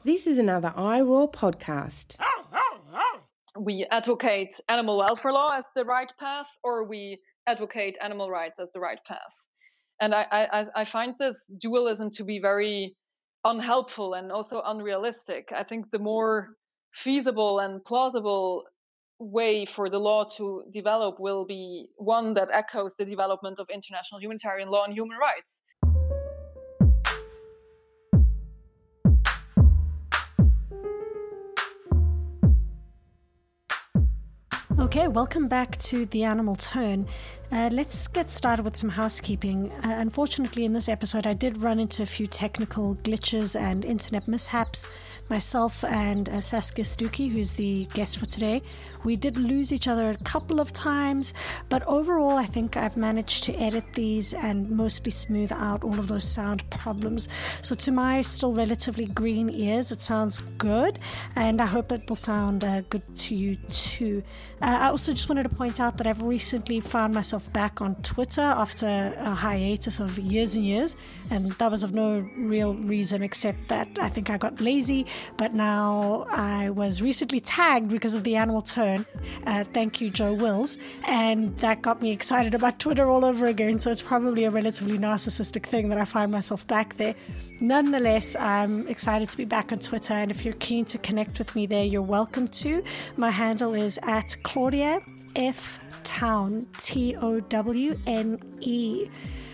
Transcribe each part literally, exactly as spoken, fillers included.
This is another I RAW podcast. We advocate animal welfare law as the right path, or we advocate animal rights as the right path. And I, I, I find this dualism to be very unhelpful and also unrealistic. I think the more feasible and plausible way for the law to develop will be one that echoes the development of international humanitarian law and human rights. Okay, welcome back to The Animal Turn. Uh, let's get started with some housekeeping. Uh, unfortunately, in this episode, I did run into a few technical glitches and internet mishaps. Myself and uh, Saskia Stuckey, who's the guest for today, we did lose each other a couple of times, but overall, I think I've managed to edit these and mostly smooth out all of those sound problems. So to my still relatively green ears, it sounds good, and I hope it will sound uh, good to you too. Uh, I also just wanted to point out that I've recently found myself back on Twitter after a hiatus of years and years, and that was of no real reason except that I think I got lazy, but now I was recently tagged because of The Animal Turn. Uh, thank you, Joe Wills, and that got me excited about Twitter all over again, so it's probably a relatively narcissistic thing that I find myself back there. Nonetheless, I'm excited to be back on Twitter, and if you're keen to connect with me there, you're welcome to. My handle is at Claudia F. Town, T O W N E.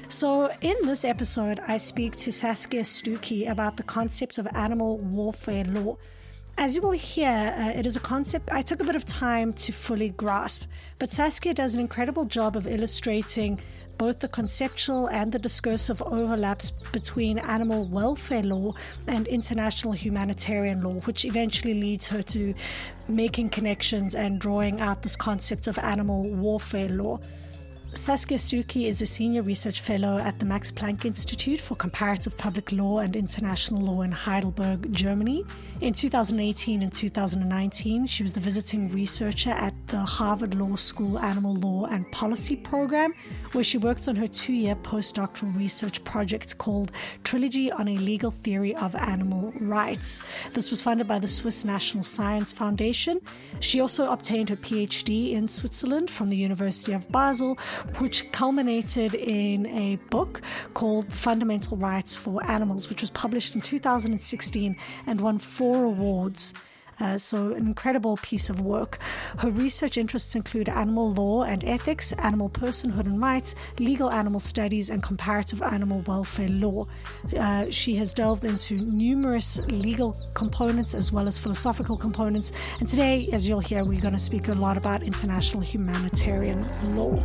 So in this episode, I speak to Saskia Stuckey about the concept of animal warfare law. As you will hear, uh, it is a concept I took a bit of time to fully grasp, but Saskia does an incredible job of illustrating both the conceptual and the discursive overlaps between animal welfare law and international humanitarian law, which eventually leads her to making connections and drawing out this concept of animal warfare law. Saskia Stuckey is a senior research fellow at the Max Planck Institute for Comparative Public Law and International Law in Heidelberg, Germany. In two thousand eighteen and two thousand nineteen, she was the visiting researcher at the Harvard Law School Animal Law and Policy Program, where she worked on her two-year postdoctoral research project called Trilogy on a Legal Theory of Animal Rights. This was funded by the Swiss National Science Foundation. She also obtained her PhD in Switzerland from the University of Basel, which culminated in a book called Fundamental Rights for Animals, which was published in two thousand sixteen and won four awards. Uh, so an incredible piece of work. Her research interests include animal law and ethics, animal personhood and rights, legal animal studies, and comparative animal welfare law. Uh, she has delved into numerous legal components as well as philosophical components. And today, as you'll hear, we're going to speak a lot about international humanitarian law.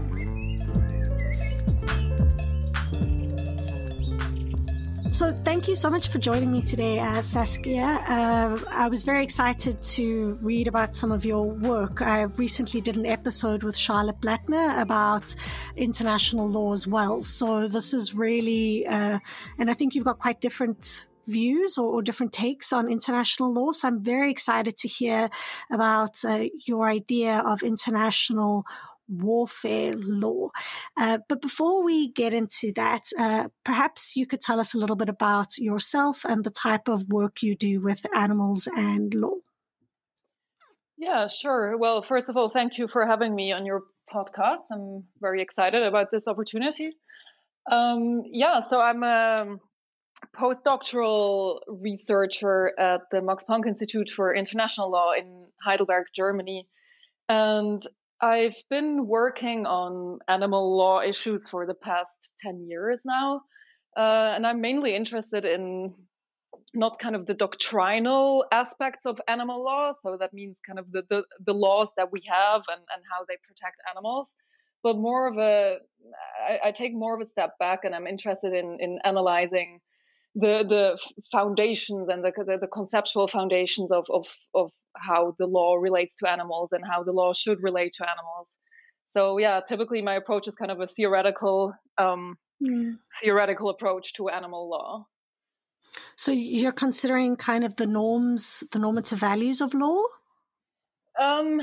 So thank you so much for joining me today, uh, Saskia. Uh, I was very excited to read about some of your work. I recently did an episode with Charlotte Blattner about international law as well. So this is really, uh, and I think you've got quite different views or, or different takes on international law. So I'm very excited to hear about uh, your idea of international warfare law. Uh, but before we get into that, uh, perhaps you could tell us a little bit about yourself and the type of work you do with animals and law. Yeah, sure. Well, first of all, thank you for having me on your podcast. I'm very excited about this opportunity. Um, yeah, so I'm a postdoctoral researcher at the Max Planck Institute for International Law in Heidelberg, Germany. And I've been working on animal law issues for the past ten years now. Uh, and I'm mainly interested in not kind of the doctrinal aspects of animal law. So that means kind of the, the, the laws that we have and, and how they protect animals. But more of a, I, I take more of a step back, and I'm interested in, in analyzing the the foundations and the, the, the conceptual foundations of, of, of how the law relates to animals and how the law should relate to animals. So yeah, typically my approach is kind of a theoretical um, mm. theoretical approach to animal law. So you're considering kind of the norms, the normative values of law? Um,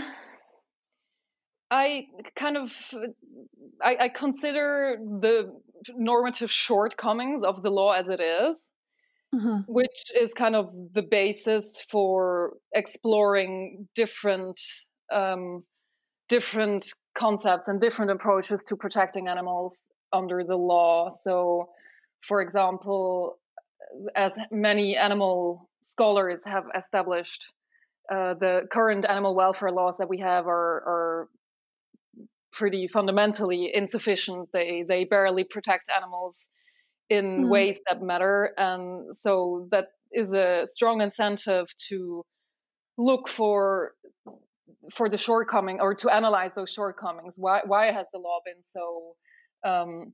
I kind of, I, I consider the normative shortcomings of the law as it is. mm-hmm. which is kind of the basis for exploring different um, different concepts and different approaches to protecting animals under the law. So, for example, as many animal scholars have established, uh, the current animal welfare laws that we have are, are pretty fundamentally insufficient. They they barely protect animals in mm. ways that matter, and so that is a strong incentive to look for for the shortcoming, or to analyze those shortcomings. Why why has the law been so um,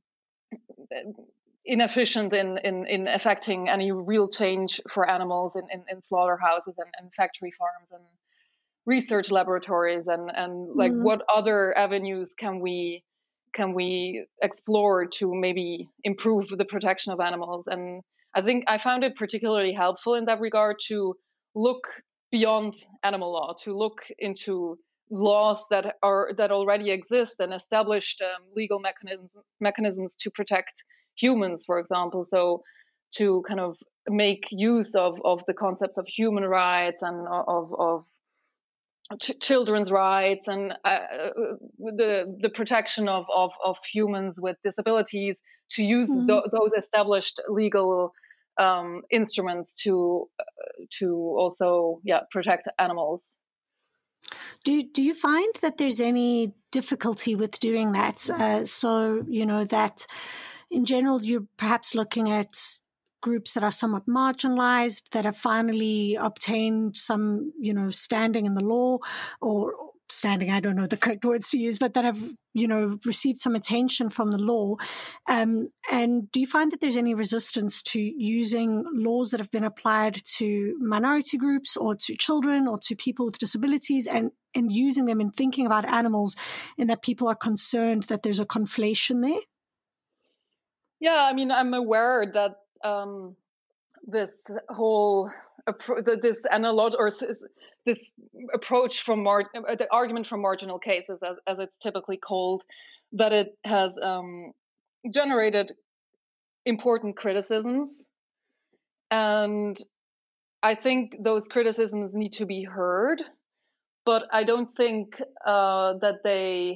inefficient in, in in affecting any real change for animals in, in, in slaughterhouses and, and factory farms and research laboratories, and and like mm. what other avenues can we can we explore to maybe improve the protection of animals? And I think I found it particularly helpful in that regard to look beyond animal law, to look into laws that are that already exist and established um, legal mechanisms mechanisms to protect humans, for example. So to kind of make use of of the concepts of human rights and of of ch- children's rights and uh, the the protection of, of of humans with disabilities, to use mm-hmm. th- those established legal um, instruments to uh, to also yeah protect animals. Do do you find that there's any difficulty with doing that? Uh, so you know that in general you're perhaps looking at groups that are somewhat marginalized, that have finally obtained some, you know, standing in the law, or standing, I don't know the correct words to use, but that have, you know, received some attention from the law. Um, and do you find that there's any resistance to using laws that have been applied to minority groups or to children or to people with disabilities, and, and using them in thinking about animals, in that people are concerned that there's a conflation there? Yeah, I mean, I'm aware that Um, this whole this analog or this approach from mar- the argument from marginal cases, as, as it's typically called, that it has um, generated important criticisms, and I think those criticisms need to be heard, but I don't think uh, that they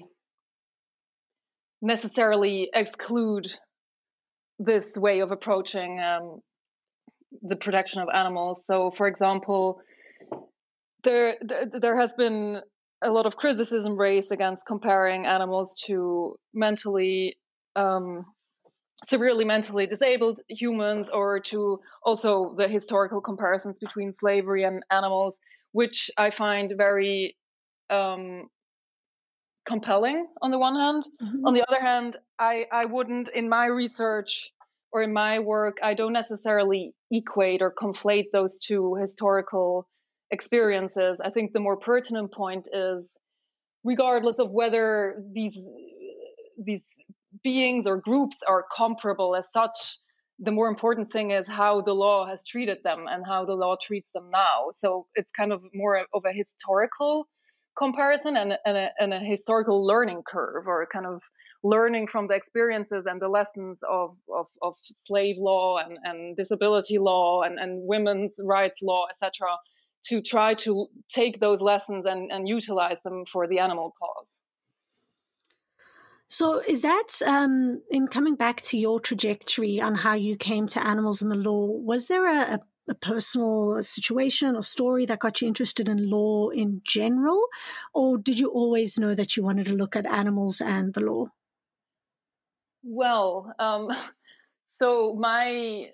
necessarily exclude this way of approaching um, the protection of animals. So, for example, there, there there has been a lot of criticism raised against comparing animals to mentally um, severely mentally disabled humans, or to also the historical comparisons between slavery and animals, which I find very um, compelling on the one hand. Mm-hmm. On the other hand, I, I wouldn't, in my research or in my work, I don't necessarily equate or conflate those two historical experiences. I think the more pertinent point is, regardless of whether these these beings or groups are comparable as such, the more important thing is how the law has treated them and how the law treats them now. So it's kind of more of a historical comparison and, and, a, and a historical learning curve, or kind of learning from the experiences and the lessons of, of, of slave law and, and disability law and, and women's rights law, et cetera, to try to take those lessons and, and utilize them for the animal cause. So is that, um, in coming back to your trajectory on how you came to animals in the law, was there a, a a personal situation or story that got you interested in law in general? Or did you always know that you wanted to look at animals and the law? Well, um, so my,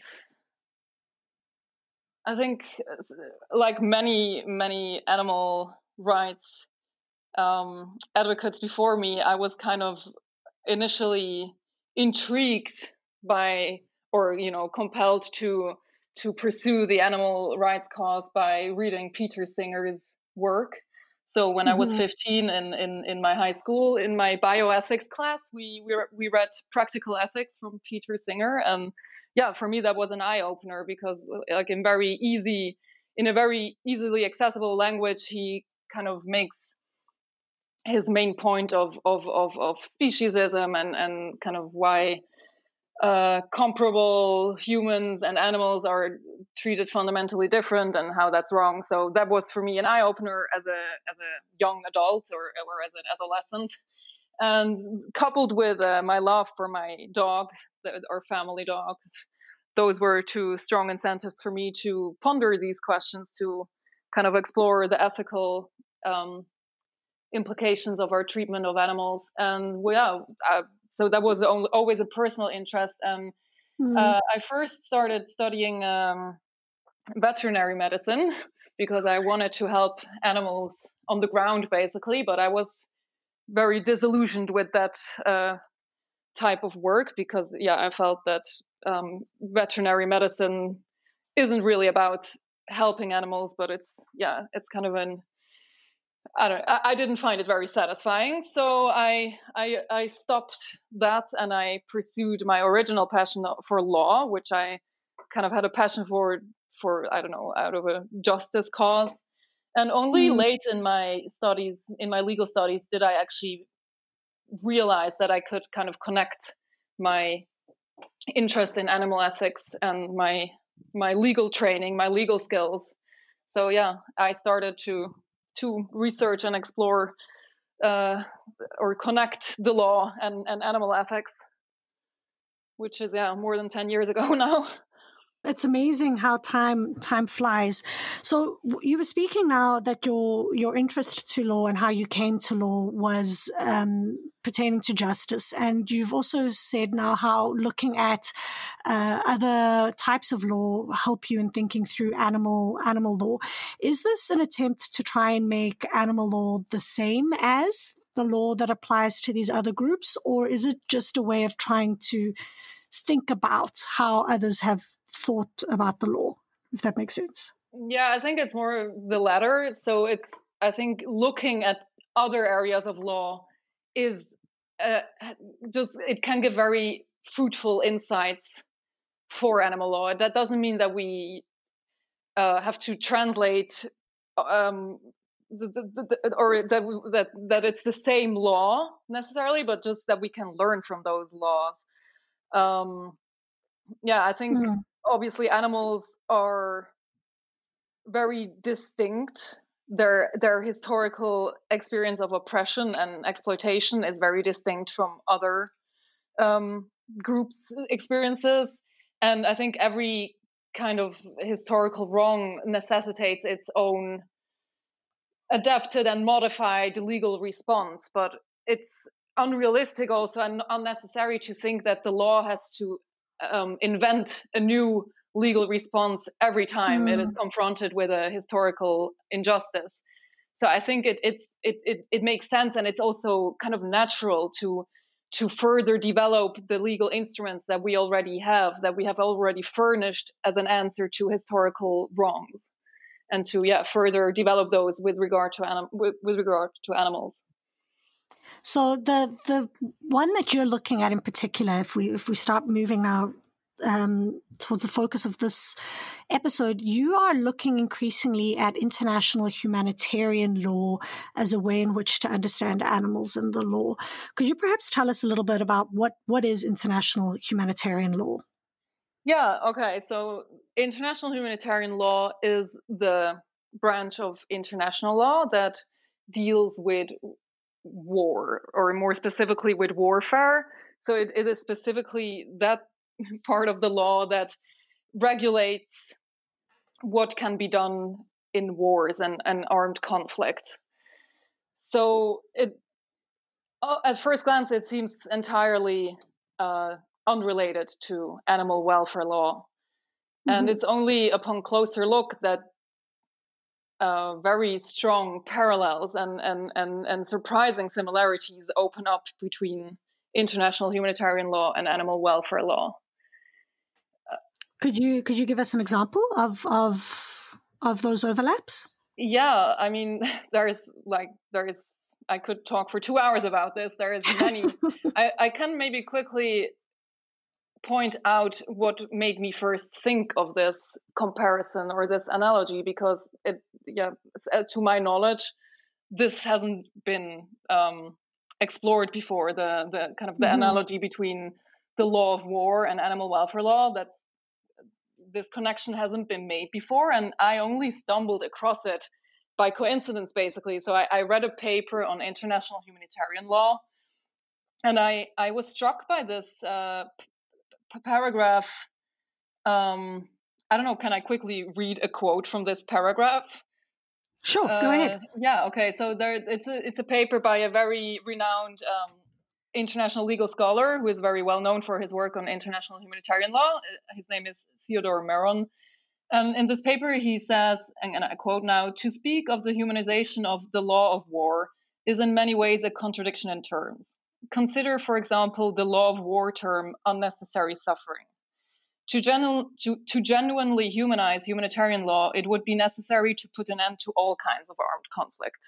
I think like many, many animal rights um, advocates before me, I was kind of initially intrigued by, or, you know, compelled to to pursue the animal rights cause by reading Peter Singer's work. So when mm-hmm. I was fifteen in, in, in my high school, in my bioethics class, we, we we read Practical Ethics from Peter Singer. And yeah, for me, that was an eye-opener, because like in very easy, in a very easily accessible language, he kind of makes his main point of, of, of, of speciesism and, and kind of why uh, comparable humans and animals are treated fundamentally different, and how that's wrong. So that was for me an eye opener as a as a young adult or or as an adolescent, and coupled with uh, my love for my dog, the, our family dog. Those were two strong incentives for me to ponder these questions, to kind of explore the ethical um, implications of our treatment of animals. And well, yeah, uh, so that was only, always a personal interest. And Mm. uh, I first started studying um, veterinary medicine because I wanted to help animals on the ground, basically. But I was very disillusioned with that uh, type of work because, yeah, I felt that um, veterinary medicine isn't really about helping animals, but it's yeah, it's kind of an I don't I, I didn't find it very satisfying. So I I I stopped that and I pursued my original passion for law, which I kind of had a passion for for I don't know, out of a justice cause. And only Mm. late in my studies, in my legal studies, did I actually realize that I could kind of connect my interest in animal ethics and my my legal training, my legal skills. So yeah, I started to to research and explore uh, or connect the law and, and animal ethics, which is yeah more than ten years ago now. It's amazing how time time flies. So you were speaking now that your your interest to law and how you came to law was um, pertaining to justice, and you've also said now how looking at uh, other types of law help you in thinking through animal animal law. Is this an attempt to try and make animal law the same as the law that applies to these other groups, or is it just a way of trying to think about how others have thought about the law, if that makes sense? Yeah, I think it's more the latter. So it's, I think looking at other areas of law is uh, just, it can give very fruitful insights for animal law. That doesn't mean that we uh, have to translate um, the, the, the, or that, we, that, that it's the same law necessarily, but just that we can learn from those laws. Um, yeah, I think Mm. obviously animals are very distinct. Their their historical experience of oppression and exploitation is very distinct from other um, groups' experiences, and I think every kind of historical wrong necessitates its own adapted and modified legal response. But it's unrealistic also and unnecessary to think that the law has to um, invent a new legal response every time mm. it is confronted with a historical injustice. So I think it, it's, it, it, it makes sense, and it's also kind of natural to to further develop the legal instruments that we already have, that we have already furnished as an answer to historical wrongs, and to yeah further develop those with regard to anim- with, with regard to animals. So the the one that you're looking at in particular, if we if we start moving now um, towards the focus of this episode, you are looking increasingly at international humanitarian law as a way in which to understand animals and the law. Could you perhaps tell us a little bit about what, what is international humanitarian law? Yeah, okay. So international humanitarian law is the branch of international law that deals with war, or more specifically with warfare. So it, it is specifically that part of the law that regulates what can be done in wars and, and armed conflict. So it, at first glance, it seems entirely uh, unrelated to animal welfare law. Mm-hmm. And it's only upon closer look that uh, very strong parallels and, and, and, and surprising similarities open up between international humanitarian law and animal welfare law. Could you could you give us an example of of of those overlaps? Yeah, I mean, there's like there's I could talk for two hours about this. There is many. I, I can maybe quickly point out what made me first think of this comparison or this analogy, because it, yeah, to my knowledge, this hasn't been um, explored before. The the kind of the mm-hmm. analogy between the law of war and animal welfare law. That's this connection hasn't been made before, and I only stumbled across it by coincidence, basically. So I, I read a paper on international humanitarian law, and I, I was struck by this uh, p- paragraph. Um, I don't know, can I quickly read a quote from this paragraph? Sure, uh, go ahead. Yeah, okay. So there, it's a it's a paper by a very renowned um, international legal scholar who is very well known for his work on international humanitarian law. His name is Theodore Meron. And in this paper, he says, and I quote now, "To speak of the humanization of the law of war is in many ways a contradiction in terms. Consider, for example, the law of war term unnecessary suffering. To, genu- to, to genuinely humanize humanitarian law, it would be necessary to put an end to all kinds of armed conflict."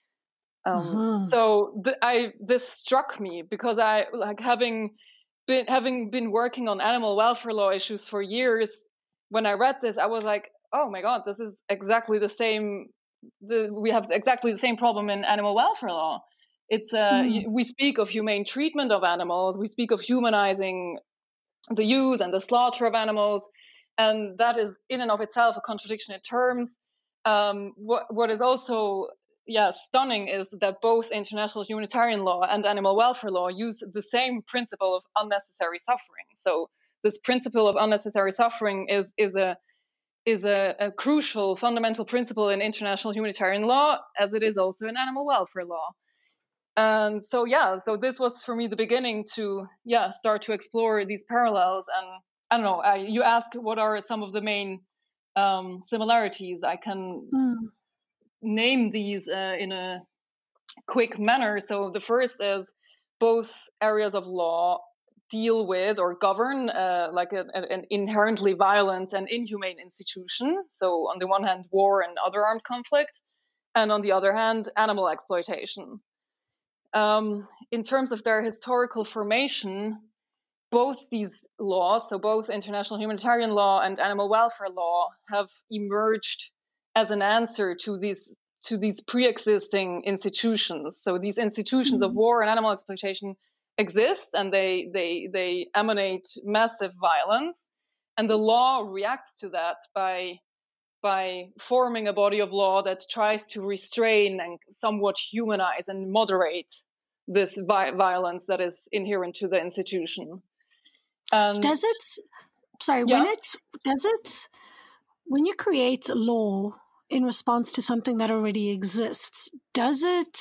Um, uh-huh. So th- I this struck me because I like having been having been working on animal welfare law issues for years. When I read this, I was like, "Oh my God, this is exactly the same. The, we have exactly the same problem in animal welfare law. It's uh, mm. we speak of humane treatment of animals. We speak of humanizing the use and the slaughter of animals, and that is in and of itself a contradiction in terms. Um, what what is also yeah stunning is that both international humanitarian law and animal welfare law use the same principle of unnecessary suffering. So this principle of unnecessary suffering is is a is a, a crucial fundamental principle in international humanitarian law, as it is also in animal welfare law. And so, yeah, so this was for me the beginning to, yeah, start to explore these parallels. And I don't know, I, you ask what are some of the main um, similarities. I can mm. name these uh, in a quick manner. So the first is both areas of law deal with or govern uh, like a, an inherently violent and inhumane institution. So on the one hand, war and other armed conflict, and on the other hand, animal exploitation. Um, in terms of their historical formation, both these laws, so both international humanitarian law and animal welfare law, have emerged as an answer to these to these pre-existing institutions. So these institutions mm-hmm. of war and animal exploitation exist, and they they they emanate massive violence, and the law reacts to that by by forming a body of law that tries to restrain and somewhat humanize and moderate this vi- violence that is inherent to the institution. Um, does it, sorry, yeah. when it, does it, when you create a law in response to something that already exists, does it,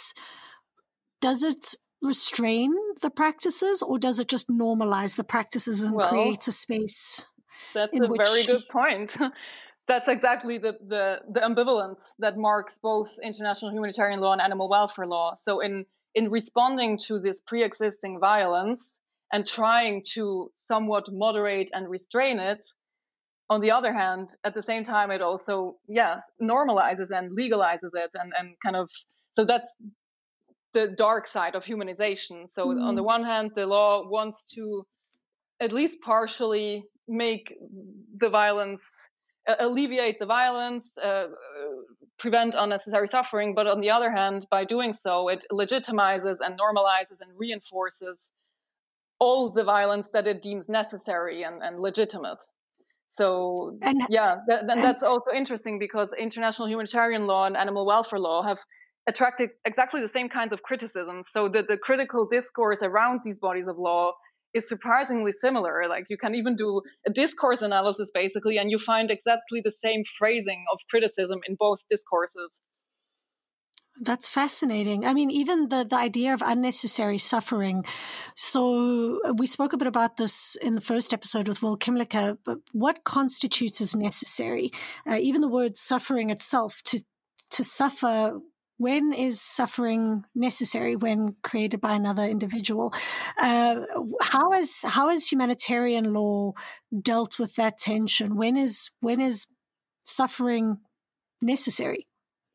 does it restrain the practices, or does it just normalize the practices and well, create a space? That's in a which... very good point. That's exactly the, the, the ambivalence that marks both international humanitarian law and animal welfare law. So in, in responding to this pre-existing violence and trying to somewhat moderate and restrain it, on the other hand, at the same time, it also, yeah, normalizes and legalizes it and, and kind of, so that's the dark side of humanization. So mm. on the one hand, the law wants to at least partially make the violence alleviate the violence, uh, prevent unnecessary suffering. But on the other hand, by doing so, it legitimizes and normalizes and reinforces all the violence that it deems necessary and, and legitimate. So, and, yeah, that, and that's also interesting because international humanitarian law and animal welfare law have attracted exactly the same kinds of criticisms. So the, the critical discourse around these bodies of law is surprisingly similar. Like you can even do a discourse analysis basically, and you find exactly the same phrasing of criticism in both discourses. That's fascinating. I mean, even the, the idea of unnecessary suffering. So we spoke a bit about this in the first episode with Will Kimlicka, but what constitutes as necessary? Uh, even the word suffering itself, to to suffer, when is suffering necessary when created by another individual? Uh, how is how has humanitarian law dealt with that tension? When is when is suffering necessary?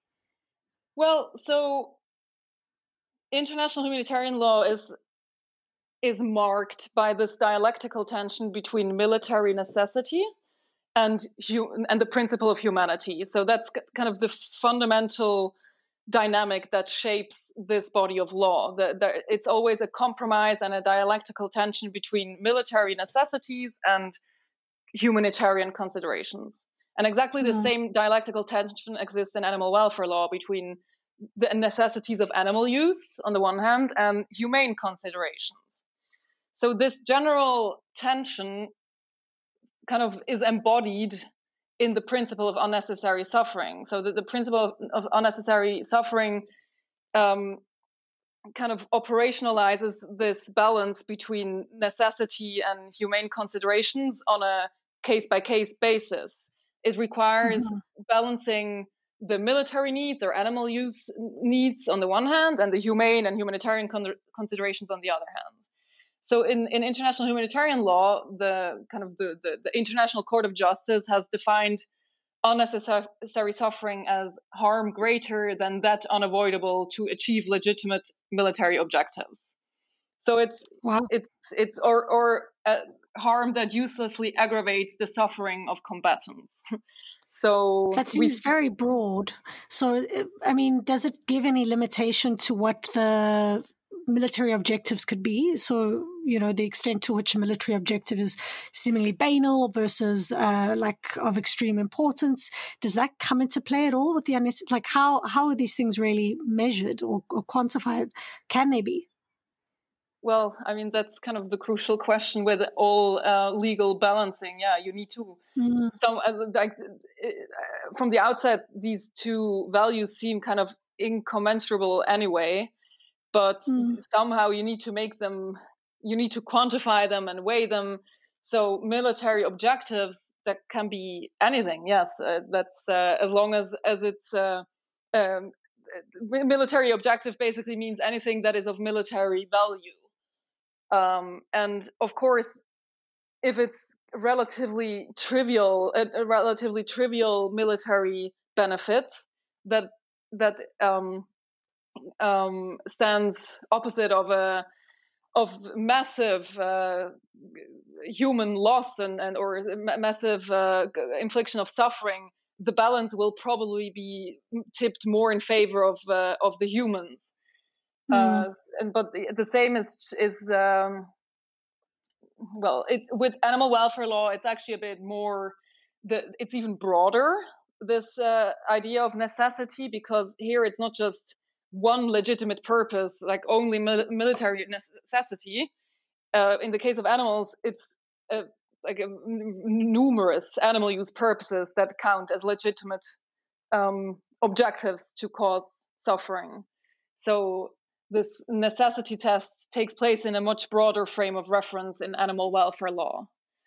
Well, so international humanitarian law is is marked by this dialectical tension between military necessity and and the principle of humanity. So that's kind of the fundamental dynamic that shapes this body of law. The, the, it's always a compromise and a dialectical tension between military necessities and humanitarian considerations. And exactly the mm. same dialectical tension exists in animal welfare law between the necessities of animal use on the one hand and humane considerations. So this general tension kind of is embodied in the principle of unnecessary suffering. So that the principle of unnecessary suffering um, kind of operationalizes this balance between necessity and humane considerations on a case-by-case basis. It requires mm-hmm. balancing the military needs or animal use needs on the one hand and the humane and humanitarian con- considerations on the other hand. So in, in international humanitarian law, the kind of the, the, the International Court of Justice has defined unnecessary suffering as harm greater than that unavoidable to achieve legitimate military objectives. So it's wow. it's it's or or uh, harm that uselessly aggravates the suffering of combatants. So that seems we, very broad. So I mean, does it give any limitation to what the military objectives could be? So, you know, the extent to which a military objective is seemingly banal versus uh, like of extreme importance, does that come into play at all with the unnecessary? Like how, how are these things really measured or, or quantified? Can they be? Well, I mean, that's kind of the crucial question with all uh, legal balancing. Yeah, you need to, mm. some, uh, like uh, from the outset, these two values seem kind of incommensurable anyway. But mm. somehow you need to make them, you need to quantify them and weigh them. So military objectives, that can be anything. Yes, uh, that's uh, as long as, as it's, uh, um, military objective basically means anything that is of military value. Um, and of course, if it's relatively trivial, a, a relatively trivial military benefit that, that, um, Um, stands opposite of a of massive uh, human loss and, and or massive uh, infliction of suffering, the balance will probably be tipped more in favor of uh, of the humans. Mm. Uh, and but the, the same is is um, well, it, with animal welfare law, it's actually a bit more. The it's even broader, this uh, idea of necessity, because here it's not just one legitimate purpose, like only mil- military necessity. Uh, in the case of animals, it's uh, like a, n- numerous animal use purposes that count as legitimate um, objectives to cause suffering. So this necessity test takes place in a much broader frame of reference in animal welfare law.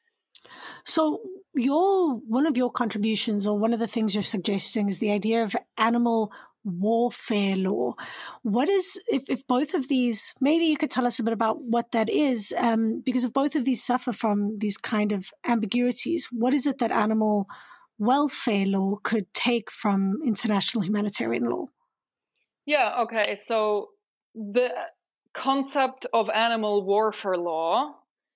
So your one of your contributions, or one of the things you're suggesting, is the idea of animal warfare law. What is, if, if both of these, maybe you could tell us a bit about what that is, um, because if both of these suffer from these kind of ambiguities, what is it that animal welfare law could take from international humanitarian law? Yeah, okay. So the concept of animal warfare law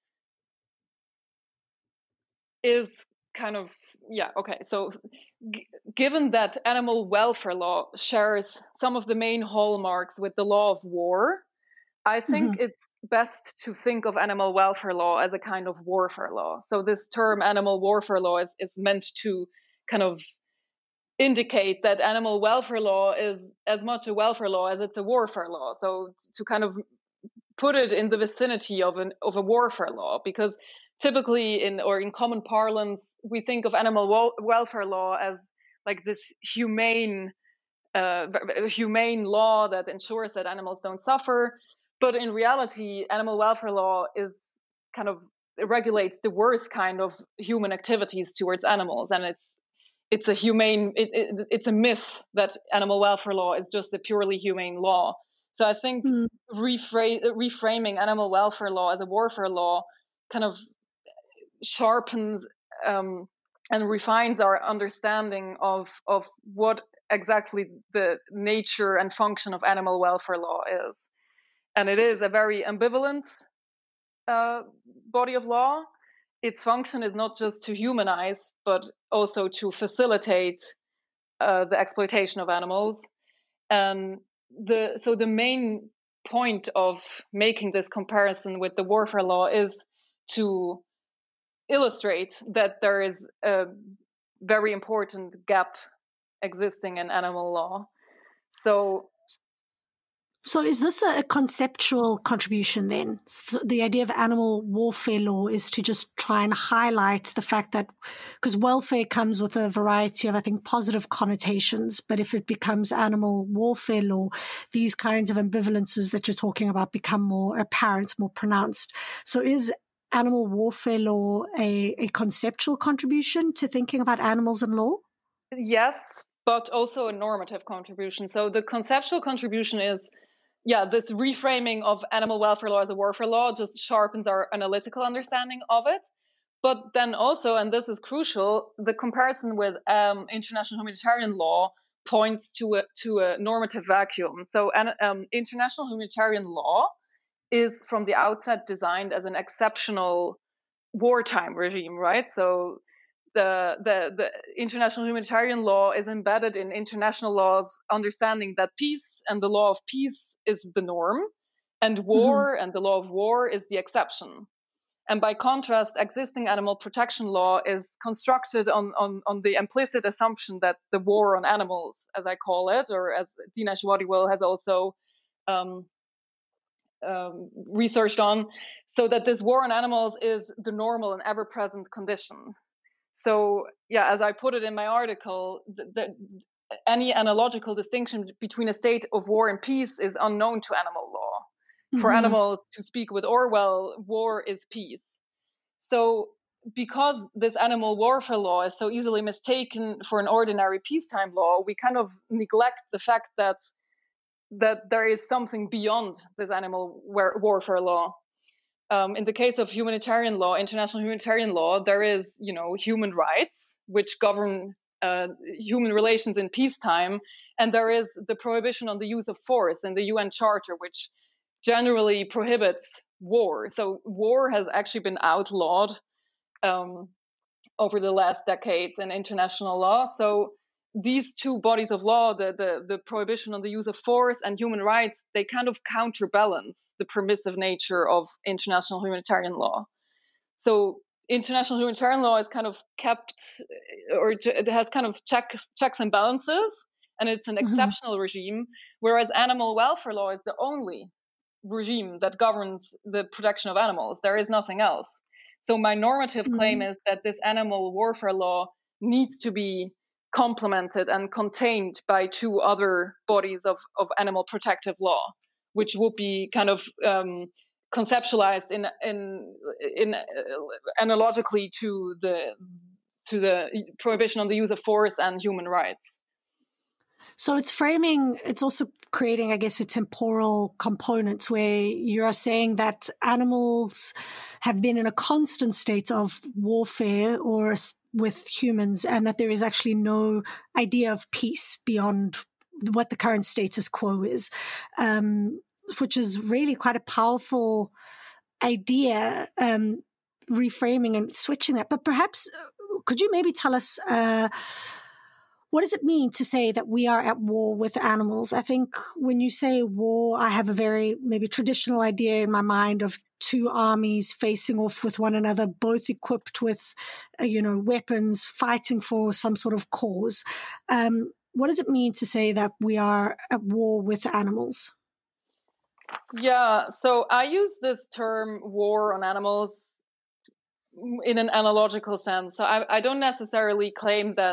is kind of, yeah, okay. So g- given that animal welfare law shares some of the main hallmarks with the law of war, I think mm-hmm. it's best to think of animal welfare law as a kind of warfare law. So this term animal warfare law is, is meant to kind of indicate that animal welfare law is as much a welfare law as it's a warfare law. So to kind of put it in the vicinity of an of a warfare law, because typically in or in common parlance, we think of animal wel- welfare law as like this humane, uh, humane law that ensures that animals don't suffer. But in reality, animal welfare law is kind of, it regulates the worst kind of human activities towards animals, and it's it's a humane, it, it, it's a myth that animal welfare law is just a purely humane law. So I think mm. refra- reframing animal welfare law as a warfare law kind of sharpens um, and refines our understanding of of what exactly the nature and function of animal welfare law is. And it is a very ambivalent uh, body of law. Its function is not just to humanize, but also to facilitate uh, the exploitation of animals. And the so the main point of making this comparison with the warfare law is to illustrate that there is a very important gap existing in animal law. So So is this a, a conceptual contribution then? So the idea of animal warfare law is to just try and highlight the fact that, because welfare comes with a variety of, I think, positive connotations, but if it becomes animal warfare law, these kinds of ambivalences that you're talking about become more apparent, more pronounced. So is animal warfare law a, a conceptual contribution to thinking about animals and law? Yes, but also a normative contribution. So the conceptual contribution is, yeah, this reframing of animal welfare law as a warfare law just sharpens our analytical understanding of it. But then also, and this is crucial, the comparison with um, international humanitarian law points to a, to a normative vacuum. So um, international humanitarian law is from the outset designed as an exceptional wartime regime, right? So the, the, the international humanitarian law is embedded in international law's understanding that peace and the law of peace is the norm, and war mm-hmm. and the law of war is the exception. And by contrast, existing animal protection law is constructed on, on, on the implicit assumption that the war on animals, as I call it, or as Dinesh Wadiwel has also um, um, researched on, so that this war on animals is the normal and ever-present condition. So, yeah, as I put it in my article, the, the, any analogical distinction between a state of war and peace is unknown to animal law. Mm-hmm. For animals, to speak with Orwell, war is peace. So because this animal warfare law is so easily mistaken for an ordinary peacetime law, we kind of neglect the fact that that there is something beyond this animal warfare law. Um, in the case of humanitarian law, international humanitarian law, there is, you know, human rights, which govern uh, human relations in peacetime, and there is the prohibition on the use of force in the U N Charter, which generally prohibits war. So war has actually been outlawed um, over the last decades in international law. So these two bodies of law, the, the, the prohibition on the use of force and human rights, they kind of counterbalance the permissive nature of international humanitarian law. So international humanitarian law is kind of kept, or it has kind of check, checks and balances, and it's an mm-hmm. exceptional regime, whereas animal welfare law is the only regime that governs the protection of animals. There is nothing else. So my normative mm-hmm. claim is that this animal warfare law needs to be complemented and contained by two other bodies of, of animal protective law, which would be kind of um, conceptualized in in in uh, analogically to the to the prohibition on the use of force and human rights. So it's framing, it's also creating, I guess, a temporal component where you are saying that animals have been in a constant state of warfare or with humans, and that there is actually no idea of peace beyond what the current status quo is, um, which is really quite a powerful idea, um, reframing and switching that. But perhaps, could you maybe tell us uh, what does it mean to say that we are at war with animals? I think when you say war, I have a very maybe traditional idea in my mind of two armies facing off with one another, both equipped with, uh, you know, weapons, fighting for some sort of cause. Um, what does it mean to say that we are at war with animals? Yeah, so I use this term war on animals in an analogical sense. So I, I don't necessarily claim that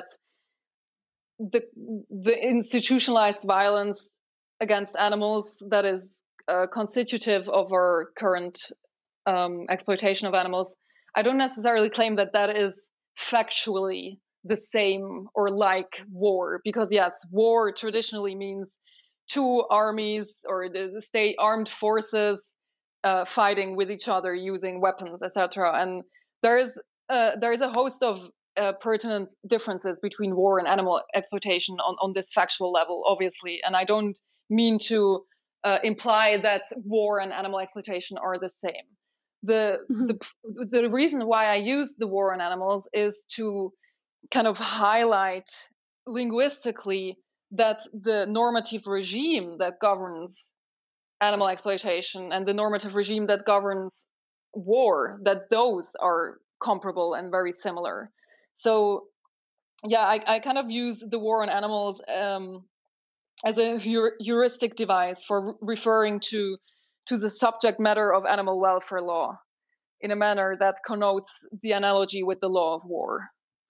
the the institutionalized violence against animals that is uh, constitutive of our current um, exploitation of animals, I don't necessarily claim that that is factually the same or like war, because yes, war traditionally means two armies or the state armed forces uh, fighting with each other using weapons, et cetera. And there is uh, there is a host of uh, pertinent differences between war and animal exploitation on, on this factual level, obviously. And I don't mean to uh, imply that war and animal exploitation are the same. The, mm-hmm. the the reason why I use the war on animals is to kind of highlight linguistically that the normative regime that governs animal exploitation and the normative regime that governs war, that those are comparable and very similar. So yeah, I, I kind of use the war on animals um, as a heur- heuristic device for re- referring to to the subject matter of animal welfare law in a manner that connotes the analogy with the law of war.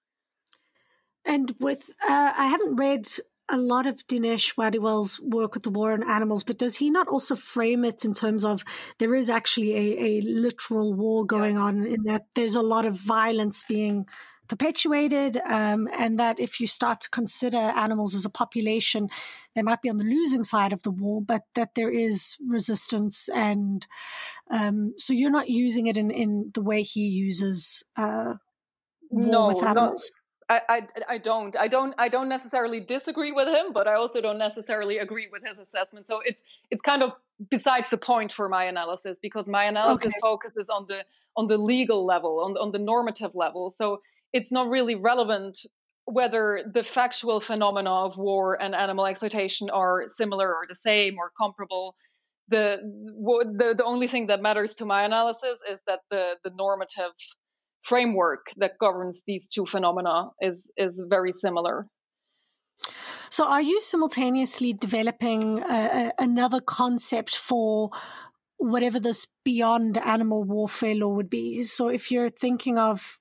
And with, uh, I haven't read a lot of Dinesh Wadiwal's work with the war on animals, but does he not also frame it in terms of there is actually a, a literal war going yeah. on, in that there's a lot of violence being perpetuated, um, and that if you start to consider animals as a population, they might be on the losing side of the war, but that there is resistance. And um, so you're not using it in, in the way he uses uh, war no, with animals. Not- I, I, I don't. I don't. I don't necessarily disagree with him, but I also don't necessarily agree with his assessment. So it's it's kind of besides the point for my analysis, because my analysis okay. focuses on the on the legal level, on on the normative level. So it's not really relevant whether the factual phenomena of war and animal exploitation are similar or the same or comparable. The the the only thing that matters to my analysis is that the the normative framework that governs these two phenomena is is very similar. So are you simultaneously developing a, a, another concept for whatever this beyond animal warfare law would be? So if you're thinking of,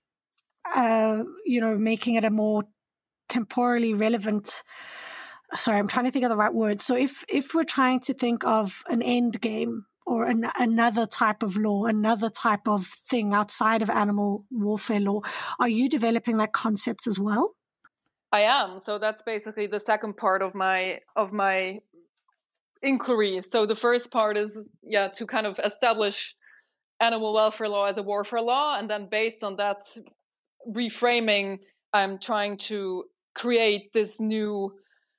uh, you know, making it a more temporally relevant, sorry, I'm trying to think of the right word. So if, if we're trying to think of an end game, or an, another type of law, another type of thing outside of animal warfare law, are you developing that concept as well? I am. So that's basically the second part of my of my inquiry. So the first part is, yeah, to kind of establish animal welfare law as a warfare law, and then based on that reframing, I'm trying to create this new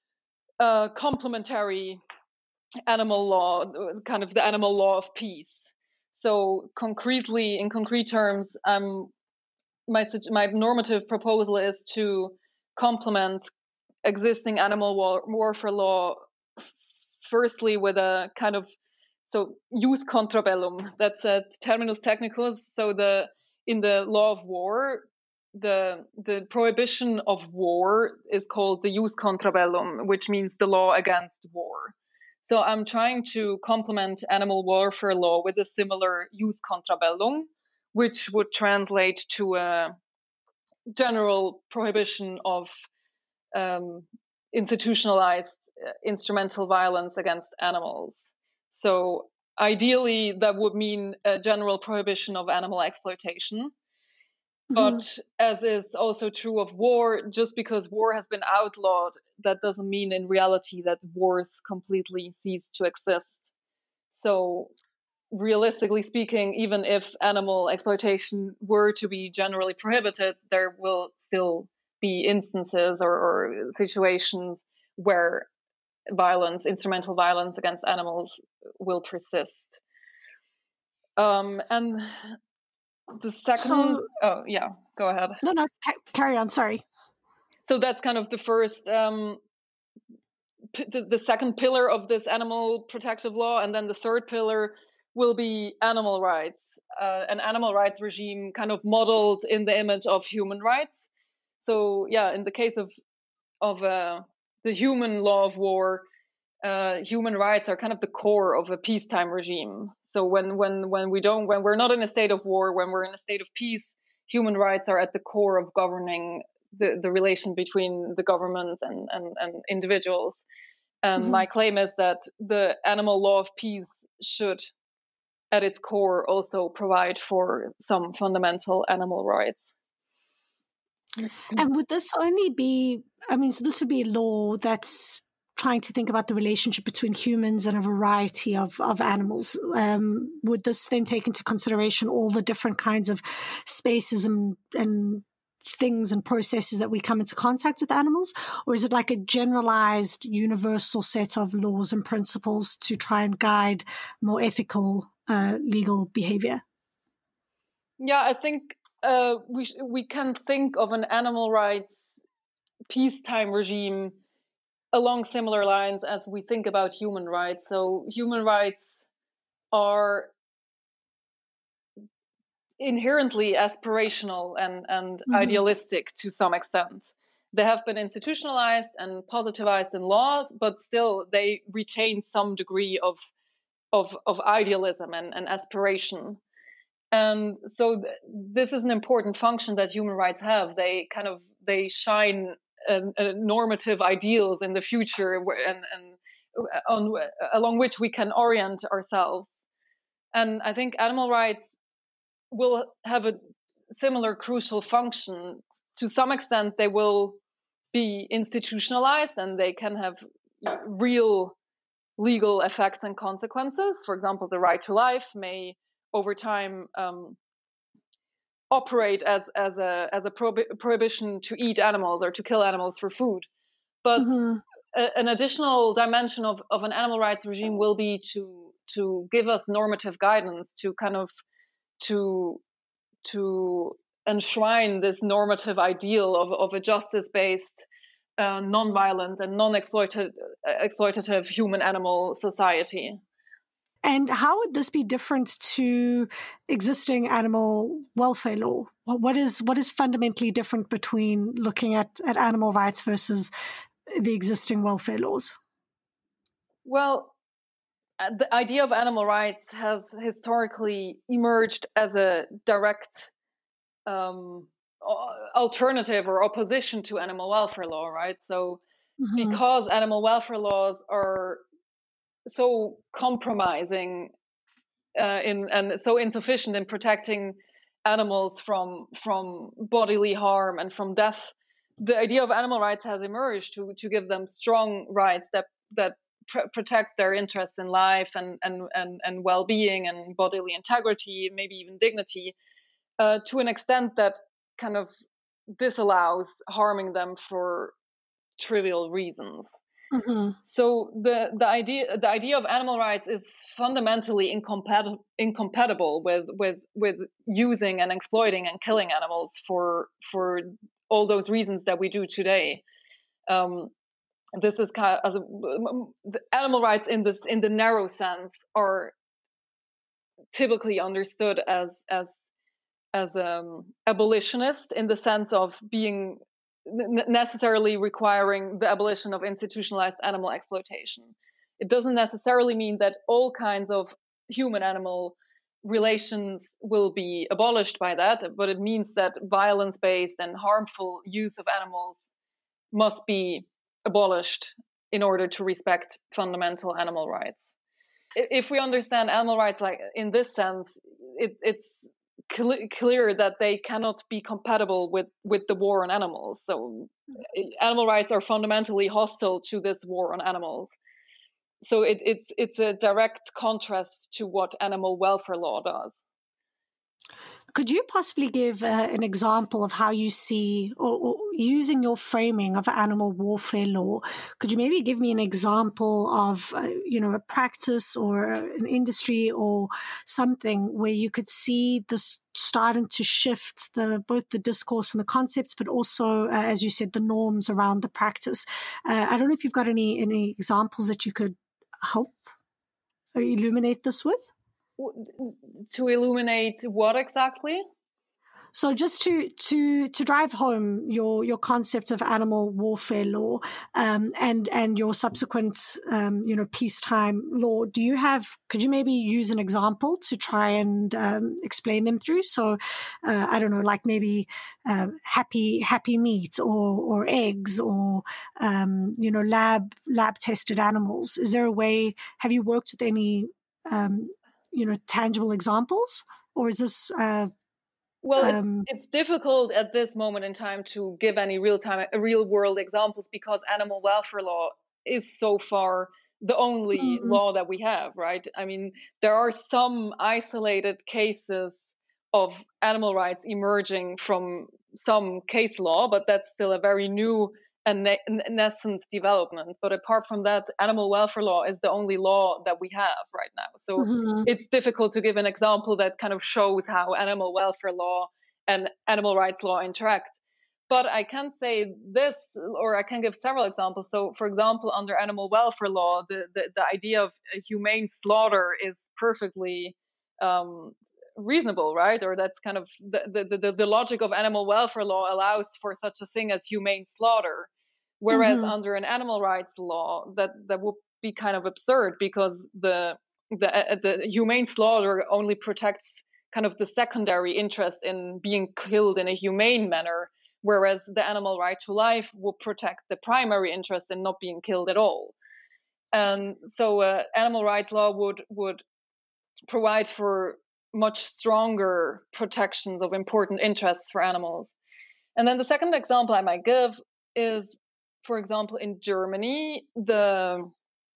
uh, complementary animal law, kind of the animal law of peace. So concretely, in concrete terms, um, my my normative proposal is to complement existing animal war, warfare law, firstly with a kind of so jus contra bellum. That's a terminus technicus. So the in the law of war, the the prohibition of war is called the jus contra bellum, which means the law against war. So I'm trying to complement animal warfare law with a similar jus contra bellum, which would translate to a general prohibition of um, institutionalized uh, instrumental violence against animals. So ideally, that would mean a general prohibition of animal exploitation. But mm-hmm. as is also true of war, just because war has been outlawed, that doesn't mean in reality that wars completely cease to exist. So realistically speaking, even if animal exploitation were to be generally prohibited, there will still be instances or, or situations where violence, instrumental violence against animals will persist. Um, and the second, so, oh yeah, go ahead. No, no, carry on. Sorry. So that's kind of the first, um, p- the second pillar of this animal protective law, and then the third pillar will be animal rights, uh, an animal rights regime kind of modeled in the image of human rights. So yeah, in the case of of uh, the human law of war, uh, human rights are kind of the core of a peacetime regime. So when when when we don't when we're not in a state of war, when we're in a state of peace, human rights are at the core of governing the, the relation between the government and, and, and individuals. And mm-hmm. my claim is that the animal law of peace should, at its core, also provide for some fundamental animal rights. And would this only be, I mean, so this would be a law that's trying to think about the relationship between humans and a variety of, of animals. Um, would this then take into consideration all the different kinds of spaces and, and things and processes that we come into contact with animals? Or is it like a generalized universal set of laws and principles to try and guide more ethical uh, legal behavior? Yeah, I think uh, we sh- we can think of an animal rights peacetime regime along similar lines as we think about human rights. So human rights are inherently aspirational and, and mm-hmm. idealistic to some extent. They have been institutionalized and positivized in laws, but still they retain some degree of of, of idealism and, and aspiration. And so th- this is an important function that human rights have. They kind of they shine a, a normative ideals in the future, and, and on, along which we can orient ourselves. And I think animal rights will have a similar crucial function. To some extent, they will be institutionalized, and they can have real legal effects and consequences. For example, the right to life may, over time, um, operate as as a as a prohibi- prohibition to eat animals or to kill animals for food. But mm-hmm. a, an additional dimension of, of an animal rights regime will be to to give us normative guidance, to kind of to to enshrine this normative ideal of, of a justice-based, uh, non-violent and non-exploitative exploitative human-animal society. And how would this be different to existing animal welfare law? What is what is fundamentally different between looking at, at animal rights versus the existing welfare laws? Well, the idea of animal rights has historically emerged as a direct um, alternative or opposition to animal welfare law, right? So mm-hmm. because animal welfare laws are so compromising uh, in and so insufficient in protecting animals from from bodily harm and from death, the idea of animal rights has emerged to to give them strong rights that that pr- protect their interests in life and and and, and well-being and bodily integrity, maybe even dignity, uh, to an extent that kind of disallows harming them for trivial reasons. Mm-hmm. So the, the idea the idea of animal rights is fundamentally incompatible incompatible with, with with using and exploiting and killing animals for for all those reasons that we do today. Um, this is kind of, the animal rights in this in the narrow sense are typically understood as as as um, abolitionist, in the sense of being necessarily requiring the abolition of institutionalized animal exploitation. It doesn't necessarily mean that all kinds of human-animal relations will be abolished by that, but it means that violence-based and harmful use of animals must be abolished in order to respect fundamental animal rights. If we understand animal rights like in this sense, it, it's clear that they cannot be compatible with, with the war on animals. So animal rights are fundamentally hostile to this war on animals. So it, it's it's a direct contrast to what animal welfare law does. Could you possibly give uh, an example of how you see, or, or using your framing of animal warfare law, could you maybe give me an example of, uh, you know, a practice or an industry or something where you could see this starting to shift the both the discourse and the concepts, but also, uh, as you said, the norms around the practice? Uh, I don't know if you've got any any examples that you could help or illuminate this with. To illuminate what exactly? So just to to to drive home your your concept of animal warfare law, um, and and your subsequent um, you know peacetime law, do you have? Could you maybe use an example to try and um, explain them through? So uh, I don't know, like maybe uh, happy happy meat or or eggs or um, you know lab lab tested animals. Is there a way? Have you worked with any um, you know tangible examples, or is this? Uh, Well, um, it's, it's difficult at this moment in time to give any real time, real world examples, because animal welfare law is so far the only mm-hmm. law that we have, right? I mean, there are some isolated cases of animal rights emerging from some case law, but that's still a very new and nascent development. But apart from that, animal welfare law is the only law that we have right now. So mm-hmm. it's difficult to give an example that kind of shows how animal welfare law and animal rights law interact. But I can say this, or I can give several examples. So, for example, under animal welfare law, the, the, the idea of a humane slaughter is perfectly um, reasonable, right? Or that's kind of the, the, the, the logic of animal welfare law allows for such a thing as humane slaughter. Whereas mm-hmm. under an animal rights law, that, that would be kind of absurd, because the, the, uh, the humane slaughter only protects kind of the secondary interest in being killed in a humane manner, whereas the animal right to life will protect the primary interest in not being killed at all. And so uh, animal rights law would would provide for much stronger protections of important interests for animals. And then the second example I might give is, for example, in Germany, the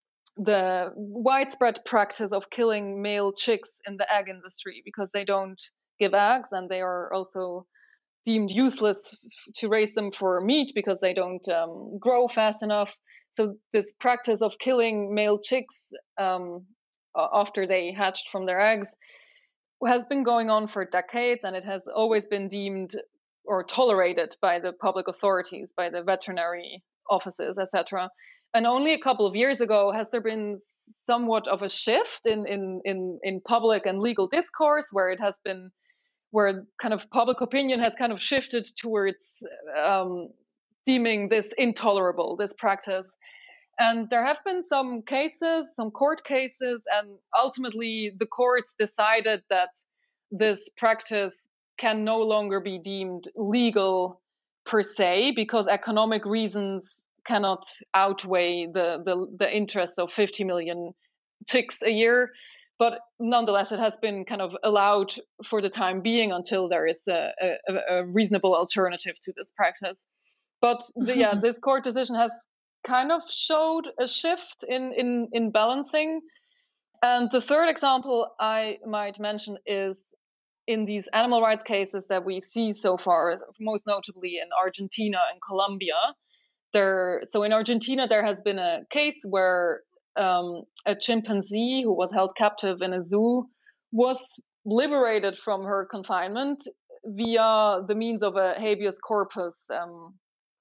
the widespread practice of killing male chicks in the egg industry because they don't give eggs, and they are also deemed useless to raise them for meat because they don't um, grow fast enough. So this practice of killing male chicks um, after they hatched from their eggs has been going on for decades, and it has always been deemed or tolerated by the public authorities, by the veterinary offices, et cetera. And only a couple of years ago has there been somewhat of a shift in, in, in, in public and legal discourse, where it has been, where kind of public opinion has kind of shifted towards um, deeming this intolerable, this practice. And there have been some cases, some court cases, and ultimately the courts decided that this practice can no longer be deemed legal per se, because economic reasons cannot outweigh the, the, the interests of fifty million chicks a year. But nonetheless, it has been kind of allowed for the time being until there is a, a, a reasonable alternative to this practice. But the, yeah, this court decision has kind of showed a shift in, in, in balancing. And the third example I might mention is in these animal rights cases that we see so far, most notably in Argentina and Colombia. There, so in Argentina, there has been a case where um, a chimpanzee who was held captive in a zoo was liberated from her confinement via the means of a habeas corpus um,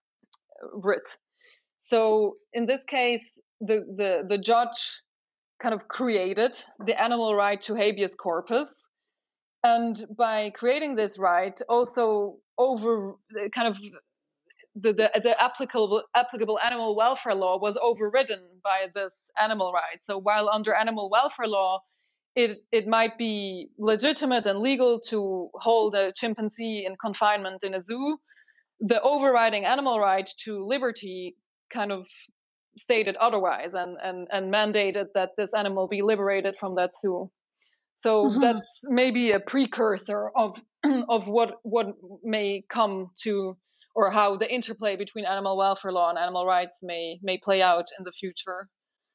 writ. So in this case, the, the, the judge kind of created the animal right to habeas corpus. And by creating this right, also over kind of the, the, the applicable applicable animal welfare law was overridden by this animal right. So while under animal welfare law, it, it might be legitimate and legal to hold a chimpanzee in confinement in a zoo, the overriding animal right to liberty kind of stated otherwise and, and, and mandated that this animal be liberated from that zoo. So mm-hmm. that's maybe a precursor of of what what may come to, or how the interplay between animal welfare law and animal rights may may play out in the future.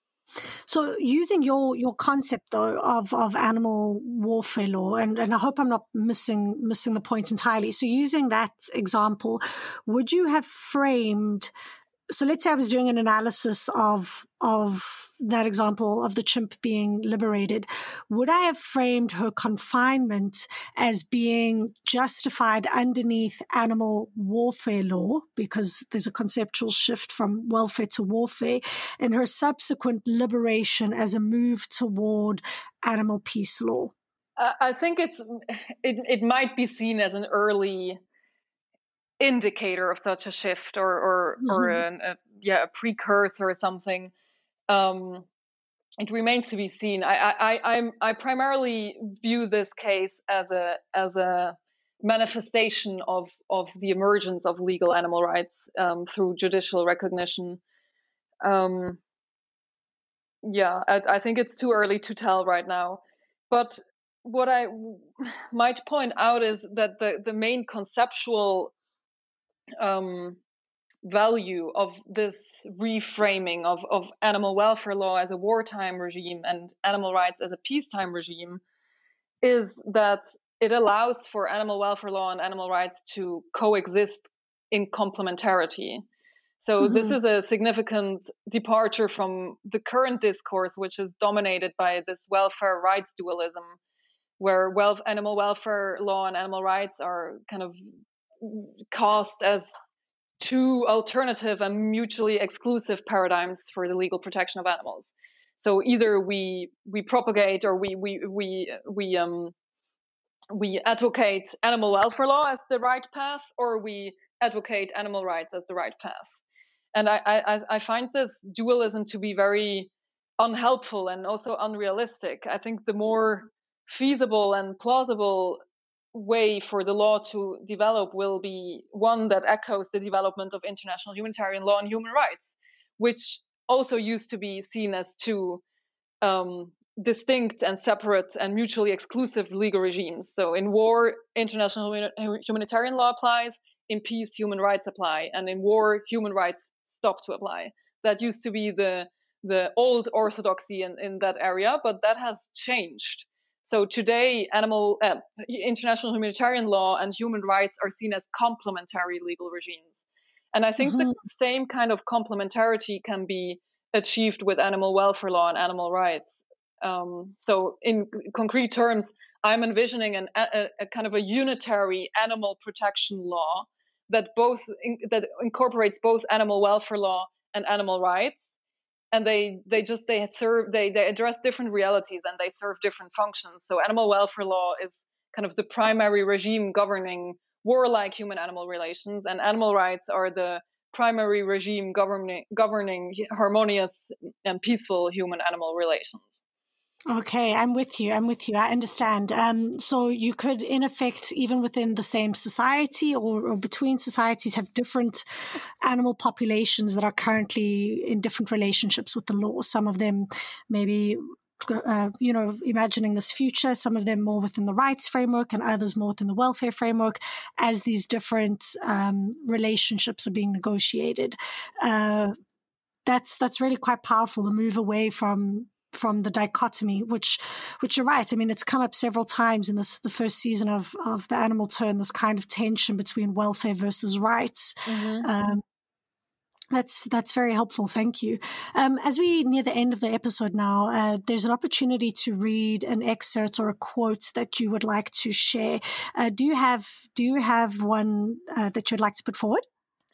So using your, your concept, though, of, of animal warfare law, and, and I hope I'm not missing missing the point entirely. So using that example, would you have framed, so let's say I was doing an analysis of of that example of the chimp being liberated, would I have framed her confinement as being justified underneath animal warfare law, because there's a conceptual shift from welfare to warfare, and her subsequent liberation as a move toward animal peace law? I think it's it, it might be seen as an early indicator of such a shift, or or, mm-hmm. or an, a, yeah, a precursor or something. Um, it remains to be seen. I, I, I, I primarily view this case as a as a manifestation of, of the emergence of legal animal rights um, through judicial recognition. Um, yeah, I, I think it's too early to tell right now. But what I might point out is that the, the main conceptual um, value of this reframing of, of animal welfare law as a wartime regime and animal rights as a peacetime regime is that it allows for animal welfare law and animal rights to coexist in complementarity. So mm-hmm. this is a significant departure from the current discourse, which is dominated by this welfare rights dualism, where welf- animal welfare law and animal rights are kind of cast as two alternative and mutually exclusive paradigms for the legal protection of animals. So either we we propagate or we we we we um we advocate animal welfare law as the right path, or we advocate animal rights as the right path. And I I, I find this dualism to be very unhelpful and also unrealistic. I think the more feasible and plausible way for the law to develop will be one that echoes the development of international humanitarian law and human rights, which also used to be seen as two um, distinct and separate and mutually exclusive legal regimes. So in war, international humanitarian law applies, in peace, human rights apply, and in war, human rights stop to apply. That used to be the the old orthodoxy in, in that area, but that has changed. So today, animal uh, international humanitarian law and human rights are seen as complementary legal regimes. And I think mm-hmm. the same kind of complementarity can be achieved with animal welfare law and animal rights. Um, so in concrete terms, I'm envisioning an, a, a kind of a unitary animal protection law that both in, that incorporates both animal welfare law and animal rights. And they, they just they serve they, they address different realities and they serve different functions. So animal welfare law is kind of the primary regime governing warlike human-animal relations, and animal rights are the primary regime governing governing harmonious and peaceful human-animal relations. Okay, I'm with you. I'm with you. I understand. Um, so you could, in effect, even within the same society or, or between societies, have different animal populations that are currently in different relationships with the law. Some of them maybe, uh, you know, imagining this future, some of them more within the rights framework and others more within the welfare framework as these different um, relationships are being negotiated. Uh, that's that's really quite powerful, the move away from from the dichotomy, which, which you're right. I mean, it's come up several times in this, the first season of, of The Animal Turn, this kind of tension between welfare versus rights. Mm-hmm. Um, that's, that's very helpful. Thank you. Um, as we near the end of the episode now, uh, there's an opportunity to read an excerpt or a quote that you would like to share. Uh, do you have, do you have one uh, that you'd like to put forward?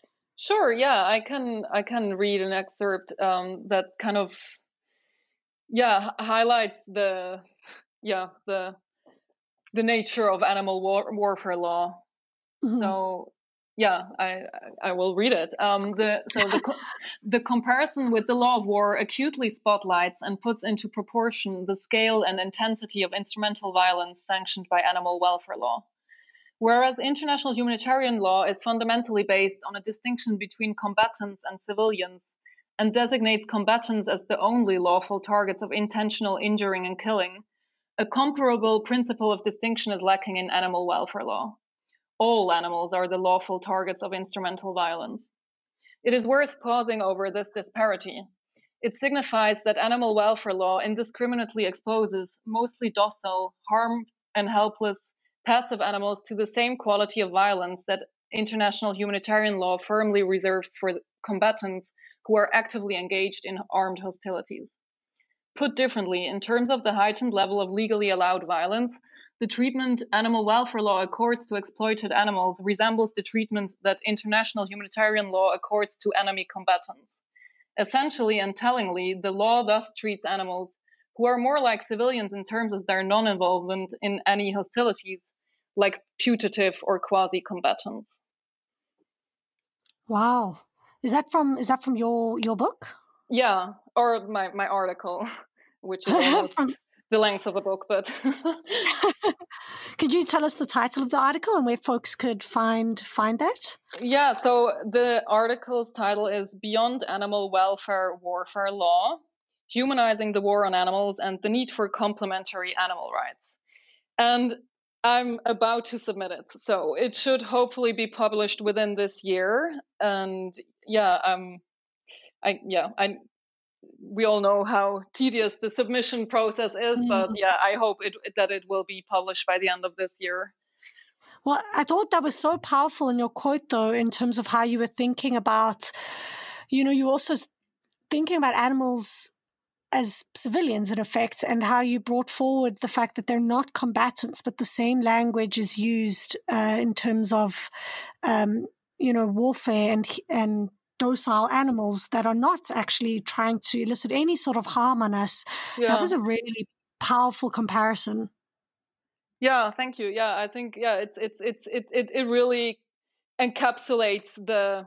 Sure. Yeah, I can, I can read an excerpt um, that kind of, yeah, highlights the yeah the the nature of animal war, warfare law. Mm-hmm. So yeah, I I will read it. Um, the so the the comparison with the law of war acutely spotlights and puts into proportion the scale and intensity of instrumental violence sanctioned by animal welfare law. Whereas international humanitarian law is fundamentally based on a distinction between combatants and civilians, and designates combatants as the only lawful targets of intentional injuring and killing, a comparable principle of distinction is lacking in animal welfare law. All animals are the lawful targets of instrumental violence. It is worth pausing over this disparity. It signifies that animal welfare law indiscriminately exposes mostly docile, harmed and helpless, passive animals to the same quality of violence that international humanitarian law firmly reserves for combatants who are actively engaged in armed hostilities. Put differently, in terms of the heightened level of legally allowed violence, the treatment animal welfare law accords to exploited animals resembles the treatment that international humanitarian law accords to enemy combatants. Essentially and tellingly, the law thus treats animals who are more like civilians in terms of their non-involvement in any hostilities, like putative or quasi-combatants. Wow. Is that from is that from your, your book? Yeah, or my, my article, which is almost from... the length of a book, but could you tell us the title of the article and where folks could find find that? Yeah, so the article's title is Beyond Animal Welfare Warfare Law, Humanizing the War on Animals and the Need for Complementary Animal Rights. And I'm about to submit it, so it should hopefully be published within this year. And yeah, um, I yeah, I we all know how tedious the submission process is, mm. but yeah, I hope it that it will be published by the end of this year. Well, I thought that was so powerful in your quote, though, in terms of how you were thinking about, you know, you also thinking about animals as civilians, in effect, and how you brought forward the fact that they're not combatants, but the same language is used uh, in terms of, um, you know, warfare and and docile animals that are not actually trying to elicit any sort of harm on us. Yeah. That was a really powerful comparison. Yeah, thank you. Yeah, I think yeah, it's it's it's it it, it really encapsulates the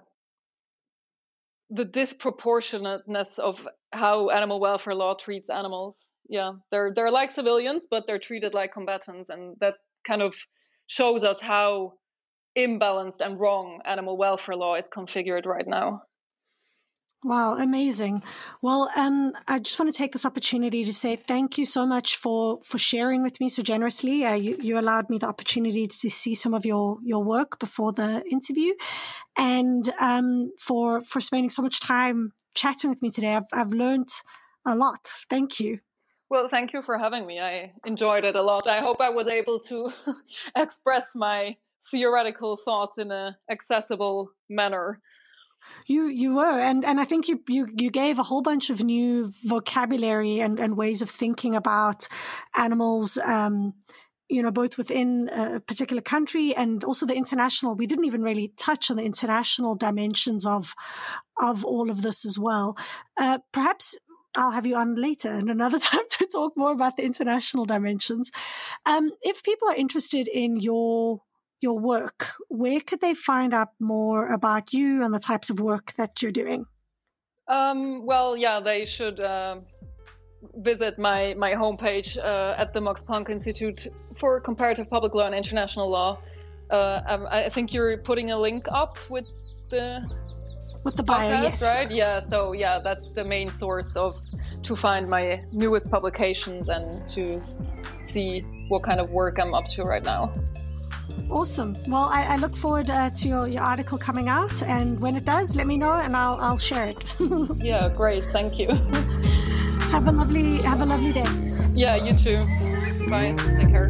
the disproportionateness of how animal welfare law treats animals. Yeah, they're they're like civilians, but they're treated like combatants, and that kind of shows us how imbalanced and wrong animal welfare law is configured right now. Wow, amazing. Well, um, I just want to take this opportunity to say thank you so much for, for sharing with me so generously. Uh, you, you allowed me the opportunity to see some of your, your work before the interview, and um, for for spending so much time chatting with me today. I've, I've learned a lot. Thank you. Well, thank you for having me. I enjoyed it a lot. I hope I was able to express my theoretical thoughts in an accessible manner. You you were, and, and I think you, you you gave a whole bunch of new vocabulary and, and ways of thinking about animals, um, you know, both within a particular country and also the international. We didn't even really touch on the international dimensions of of all of this as well. Uh, perhaps I'll have you on later and another time to talk more about the international dimensions. Um, if people are interested in your your work, where could they find out more about you and the types of work that you're doing? Um, well, yeah, they should uh, visit my, my homepage uh, at the Max Planck Institute for Comparative Public Law and International Law. Uh, um, I think you're putting a link up with the with the bio, podcast, yes. Right? Yeah. So yeah, that's the main source of to find my newest publications and to see what kind of work I'm up to right now. Awesome. Well, I, I look forward uh, to your, your article coming out, and when it does, let me know and I'll I'll share it. Yeah, great. Thank you. Have a lovely have a lovely day. Yeah, you too. Bye. Take care.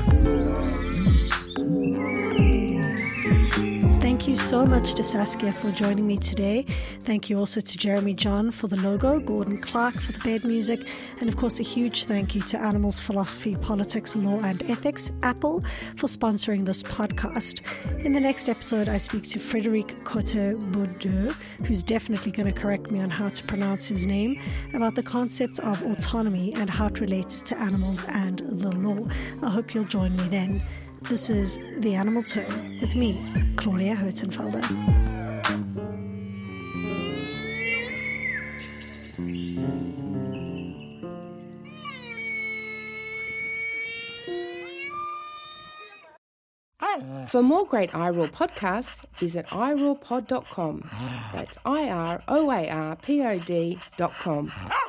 Thank you so much to Saskia for joining me today. Thank you also to Jeremy John for the logo, Gordon Clark for the bed music, and of course a huge thank you to Animals Philosophy, Politics, Law and Ethics, Apple, for sponsoring this podcast. In the next episode, I speak to Frédéric Cotte-Baudeux, who's definitely going to correct me on how to pronounce his name, about the concept of autonomy and how it relates to animals and the law. I hope you'll join me then. This is The Animal Turn with me, Claudia Hertenfelder. For more great I R A W podcasts, visit i raw pod dot com. That's I R O A R P O D dot com.